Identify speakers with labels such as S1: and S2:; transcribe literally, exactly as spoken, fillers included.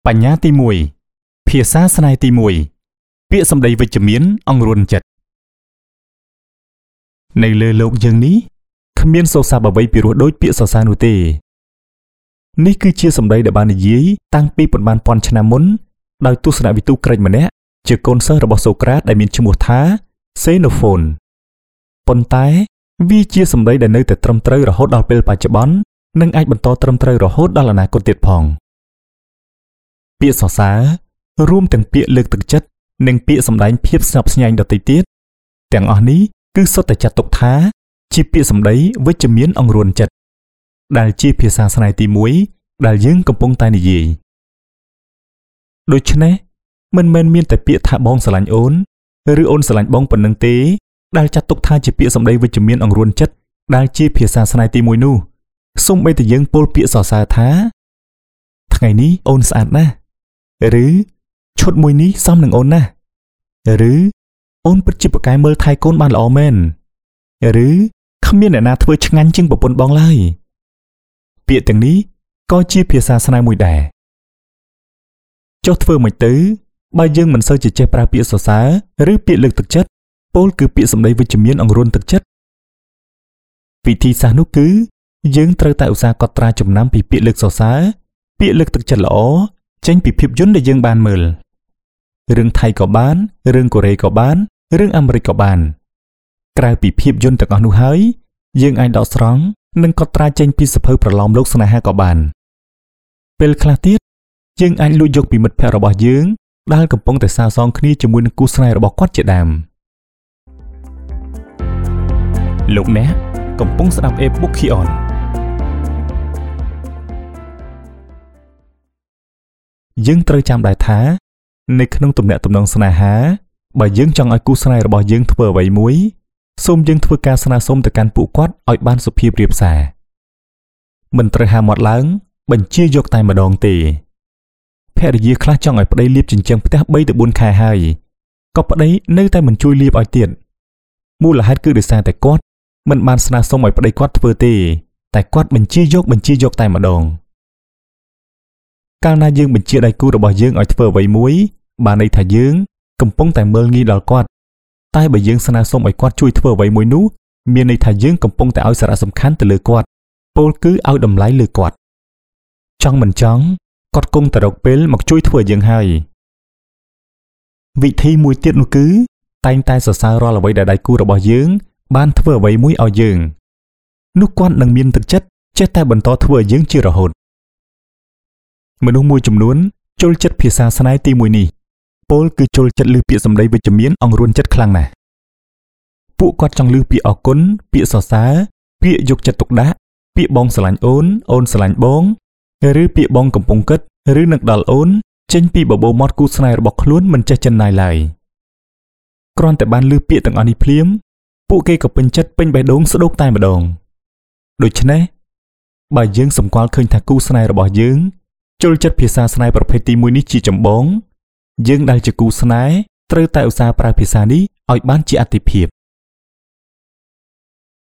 S1: បញ្ញាទីមួយភាសាស្នេហ៍ទីមួយពាក្យសម្ដីវិជ្ជមានអង្រួនចិត្តនៅលើโลกយើងនេះគ្មានសូរស័ព្ទអ្វីពីរោះដូចពាក្យសរសើរនោះទេនេះគឺជាសម្ដីដែលបាននិយាយតាំងពីប៉ុន្មានពាន់ឆ្នាំមុនដោយទស្សនវិទូក្រិចម្នាក់ជាកូនសិស្សរបស់សូក្រាតដែលមានឈ្មោះថាសេណូហ្វូនប៉ុន្តែវាជាសម្ដីដែលនៅតែត្រឹមត្រូវរហូតដល់ពេលបច្ចុប្បន្ននិងអាចបន្តត្រឹមត្រូវរហូតដល់អនាគតទៀតផងពាក្យសរសើររួមទាំងពាក្យលើកទឹកចិត្តនិងពាក្យសម្ដែងភាពស្ញប់ស្ញែងដទៃទៀតទាំងអស់នេះគឺសុទ្ធតែចាត់ទុកថាជាពាក្យសម្ដីវិជ្ជមានអង្រួនចិត្តដែលជាភាសាស្នេហ៍ទីមួយដែលយើងកំពុងតែនិយាយដូច្នេះមិនមែនមានតែពាក្យថាបងស្រឡាញ់អូនឬអូនស្រឡាញ់បងប៉ុណ្ណឹងទេដែលចាត់ទុកថាជាពាក្យសម្ដីវិជ្ជមានអង្រួនចិត្តដែលជាភាសាស្នេហ៍ទីមួយនោះសូម្បីតែយើងពោលពាក្យសរសើរថាថ្ងៃនេះអូនស្អាតណាស់ឬឈុតមួយនេះសមនឹងអូនណាស់ឬអូនពិតជាប្រកែមើលថែកូនបានល្អមែនឬគ្មានអ្នកណាធ្វើឆ្ងាញ់ជាងប្រពន្ធបងឡើយពាក្យទាំងនេះក៏ជាភាសាស្នេហ៍មួយដែរចុះធ្វើមិនទៅបើយើងមិនសូវជាចេះប្រើពាក្យសរសើរឬពាក្យលើកទឹកចិត្តពោលគឺពាក្យសម្ដីវិជ្ជមានអង្រួនទឹកចិត្តវិធីសាស្ត្រនោះគឺយើងត្រូវតែឧស្សាហ៍កត់ត្រាចំណាំពីពាក្យលើកសរសើរពាក្យលើកទឹកចិត្តល្អចេញពីភាពយន្តដែលយើងបានមើលរឿងថៃក៏បានរឿងកូរ៉េក៏បានរឿងអាមេរិកក៏បានក្រៅពីភាពយន្តទាំងអស់នោះហើយយើងអាចដកស្រង់និងកត់ត្រាចេញពីសៀវភៅប្រឡោមលោកស្នេហាក៏បានពេលខ្លះទៀតយើងអាចលួចយកពីមិត្តភ័ក្តិរបស់យើងដែលកំពុងតែសាសងគ្នាជាមួយនឹងគូស្នេហ៍របស់គាត់ជាដើមលោកអ្នកកំពុងស្ដាប់ e-book Kion យើងត្រូវចាំដែរថានៅក្នុងទំនាក់ទំនងស្នេហាបើយើងចង់ឲ្យគូស្នេហ៍របស់យើងធ្វើអ្វីមួយសូមយើងធ្វើការស្នើសុំទៅកាន់ពួកគាត់ឲ្យបានសុភាពរាបសារមិនត្រូវហាមាត់ឡើងបញ្ជាយកតែម្ដងទេភរិយាខ្លះចង់ឲ្យប្តីលាបជញ្ជាំងផ្ទះ បីទៅបួន ខែហើយក៏ប្តីនៅតែមិនជួយលាបឲ្យទៀតមូលហេតុគឺដោយសារតែគាត់មិនបានស្នើសុំឲ្យប្តីគាត់ធ្វើទេតែគាត់បញ្ជាយកបញ្ជាយកតែម្ដងកាលណាយើងបញ្ជាដៃគូរបស់យើងឲ្យធ្វើអ្វីមួយបានន័យថាយើងកំពុងតែមើលងាយដល់គាត់តែបើយើងស្នើសុំឲ្យគាត់ជួយធ្វើអ្វីមួយនោះមានន័យថាយើងកំពុងតែឲ្យសារៈសំខាន់ទៅលើគាត់ពោលគឺឲ្យតម្លៃលើគាត់ចង់មិនចង់គាត់គង់តែរកពេលមកជួយធ្វើយើងហើយវិធីមួយទៀតនោះគឺតែងតែសរសើររាល់អ្វីដែលដៃគូរបស់យើងបានធ្វើអ្វីមួយឲ្យយើងនោះគាត់នឹងមានទឹកចិត្តចេះតែបន្តធ្វើឲ្យយើងជារហូតមនុស្សមួយចំនួនចូលចិត្តភាសាស្នេហ៍ទីមួយនេះពោលគឺចូលចិត្តឮពាក្យសម្ដីវិជ្ជមានអង្រួនចិត្តខ្លាំងណាស់ពួកគាត់ចង់ឮពាក្យអរគុណពាក្យសរសើរពាក្យយកចិត្តទុកដាក់ពាក្យបងស្រឡាញ់អូនអូនស្រឡាញ់បងឬពាក្យបងកំពុងគិតឬនឹកដល់អូនចេញពីបបោមាត់គូស្នេហ៍របស់ខ្លួនមិនចេះចិនណាយឡើយគ្រាន់តែបានឮពាក្យទាំងអស់នេះភ្លាមពួកគេក៏ពេញចិត្តពេញបេះដូងស្ដោកតែម្ដងដូច្នេះបើយើងសម្គាល់ឃើញថាគូស្នេហ៍របស់យើងចូលចិត្តភាសាស្នេហ៍ប្រភេទទីមួយនេះជាចម្បងយើងដែលជាគូស្នេហ៍ត្រូវតែឧស្សាហ៍ប្រើភាសានេះឲ្យបានជាអាទិភាព